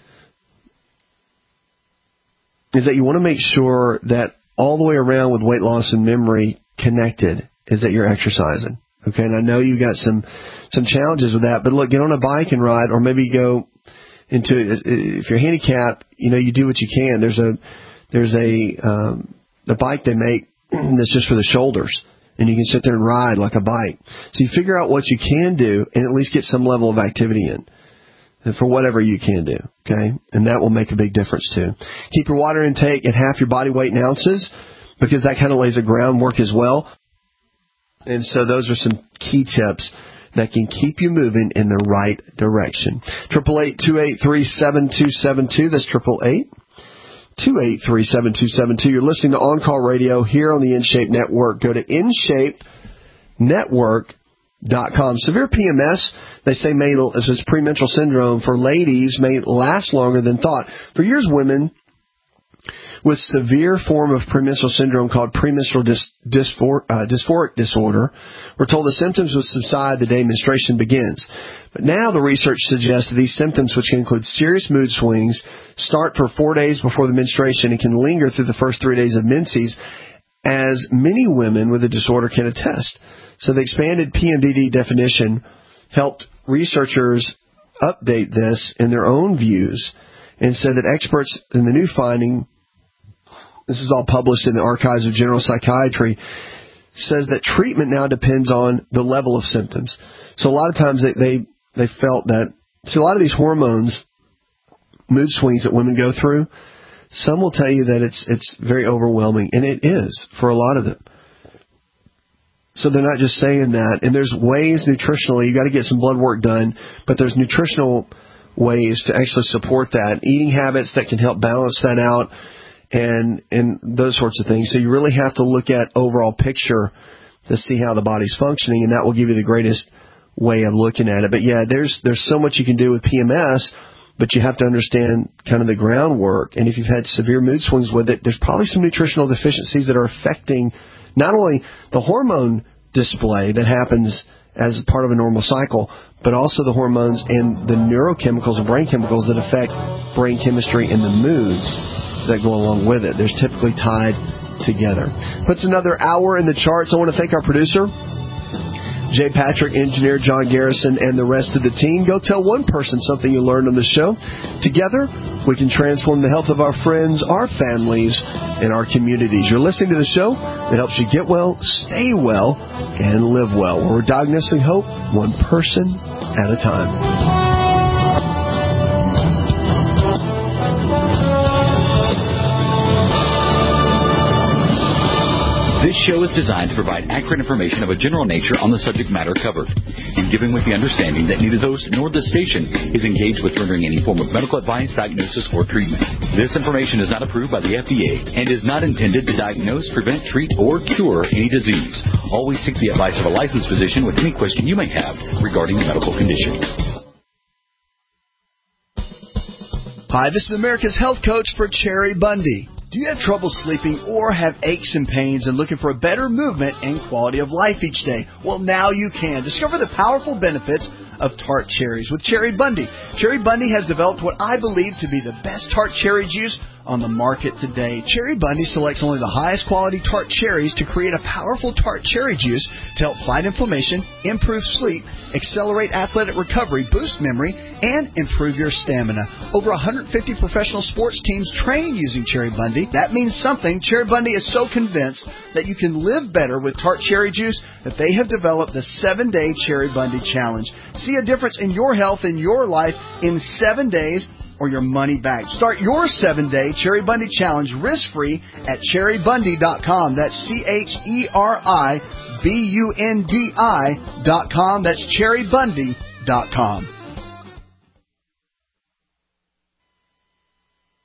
is that you want to make sure that all the way around with weight loss and memory connected is that you're exercising. Okay, and I know you got some some challenges with that, but look, get on a bike and ride, or maybe go into, if you're handicapped, you know, you do what you can. There's a there's a um, the bike they make that's just for the shoulders, and you can sit there and ride like a bike. So you figure out what you can do, and at least get some level of activity in, and for whatever you can do. Okay, and that will make a big difference too. Keep your water intake at half your body weight in ounces, because that kind of lays a groundwork as well. And so those are some key tips that can keep you moving in the right direction. Triple eight two eight three seven two seven two. That's triple eight two eight three seven two seven two. You're listening to On Call Radio here on the InShape Network. Go to in shape network dot com. Severe P M S, they say, may this is premenstrual syndrome for ladies, may last longer than thought. For years, women with severe form of premenstrual syndrome called premenstrual dys, dysphor, uh, dysphoric disorder were told the symptoms would subside the day menstruation begins. But now the research suggests that these symptoms, which can include serious mood swings, start for four days before the menstruation and can linger through the first three days of menses, as many women with the disorder can attest. So the expanded P M D D definition helped researchers update this in their own views and said that experts in the new finding, this is all published in the Archives of General Psychiatry, says that treatment now depends on the level of symptoms. So a lot of times they, they, they felt that, see, a lot of these hormones, mood swings that women go through, some will tell you that it's, it's very overwhelming, and it is for a lot of them. So they're not just saying that. And there's ways nutritionally, you got to get some blood work done, but there's nutritional ways to actually support that. Eating habits that can help balance that out, and and those sorts of things. So you really have to look at overall picture to see how the body's functioning, and that will give you the greatest way of looking at it. But yeah, there's there's so much you can do with P M S, but you have to understand kind of the groundwork. And if you've had severe mood swings with it, there's probably some nutritional deficiencies that are affecting not only the hormone display that happens as part of a normal cycle, but also the hormones and the neurochemicals and brain chemicals that affect brain chemistry and the moods that go along with it. They're typically tied together. Puts another hour in the charts. I want to thank our producer, Jay Patrick, engineer John Garrison, and the rest of the team. Go tell one person something you learned on the show. Together, we can transform the health of our friends, our families, and our communities. You're listening to the show that helps you get well, stay well, and live well. We're diagnosing hope one person at a time. This show is designed to provide accurate information of a general nature on the subject matter covered, and given with the understanding that neither the host nor the station is engaged with rendering any form of medical advice, diagnosis, or treatment. This information is not approved by the F D A and is not intended to diagnose, prevent, treat, or cure any disease. Always seek the advice of a licensed physician with any question you may have regarding a medical condition. Hi, this is America's Health Coach for Cherry Bundy. Do you have trouble sleeping or have aches and pains and looking for a better movement and quality of life each day? Well, now you can. Discover the powerful benefits of tart cherries with Cherry Bundy. Cherry Bundy has developed what I believe to be the best tart cherry juice on the market today. Cherry Bundy selects only the highest quality tart cherries to create a powerful tart cherry juice to help fight inflammation, improve sleep, accelerate athletic recovery, boost memory, and improve your stamina. Over one hundred fifty professional sports teams train using Cherry Bundy. That means something. Cherry Bundy is so convinced that you can live better with tart cherry juice that they have developed the seven-day Cherry Bundy Challenge. See a difference in your health and your life in seven days or your money back. Start your seven-day Cherry Bundy Challenge risk-free at cherry bundy dot com. That's C H E R I B U N D I dot com. That's cherry bundy dot com.